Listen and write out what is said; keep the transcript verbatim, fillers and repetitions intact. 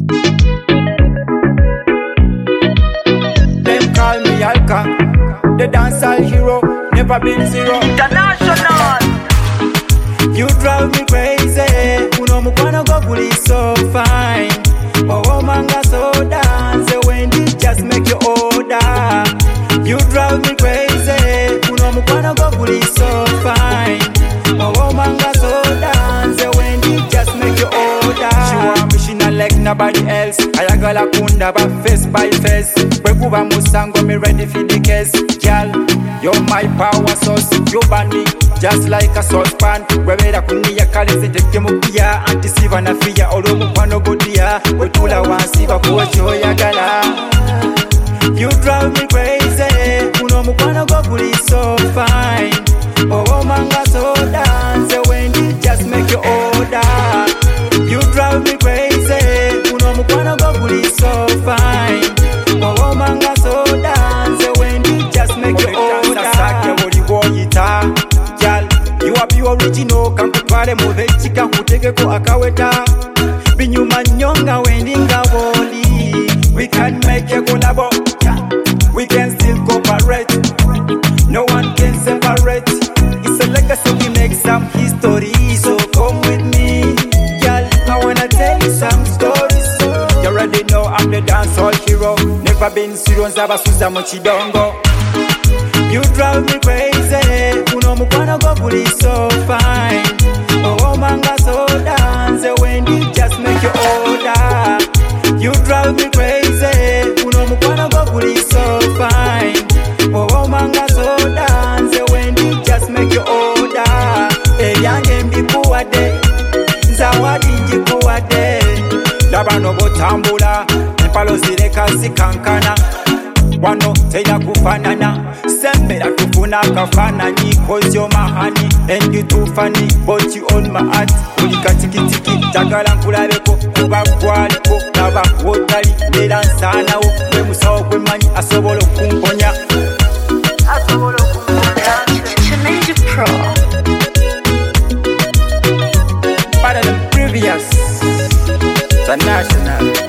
Them call me Alka, the dancehall hero, never been zero. International. You drive me crazy, uno mukwano go guli so fine. Oh manga so dance, when you just make your order. You drive me crazy, uno mukwano go guli so fine. Oh manga so dance, when you just make your order. She want me, she not like nobody else. Ayagala kunda ba face by face. Kwekuba musango, me ready for the case. Girl, you're my power source. You ban me just like a saucepan. Webera kuniya kalizi teke mukia. Antisiva na fiya olo mukwano godia. Wetula wansiva kuwecho yagala. You drive me crazy, uno mukwano go guli so fine. Oh manga so dance, when you just make your order. You drive me crazy, uno mukwano go guli so fine. Oh manga so dance, when you just make your order. Sasake woli goyita, girl, you are the original. Kankutwale muvechika kutegeko akaweta. Binyuma nyonga wendinga woli. We can make a collabo, we can still cooperate. No one can separate. It's a legacy, we make some history. So come with me, girl, I wanna tell you some stories. You already know I'm the dancehall hero. Never been serious, never susa mochidongo. You drive me crazy, uno mukwano go guli so fine. Oh manga so dance, when you just make your order. You drive me crazy, uno mukwano go guli so fine. Oh manga so dance, when you just make your order. Eyange mbikuwade, nzawadi njikuwade. Labano botambula, empalo zireka zikankana. Wano teya kufanana, sembera tufuna kafanani. Cause you're my honey, and you too funny. But you on my heart, ulika tiki tiki. Jagala nkulabeko, kuba kwaliko. Naba wotali, nera nsana wo. Kwe musawo kwe manyi, asobolo kumponya. Asobolo kumponya. Challenge Pro. Better than previous. International.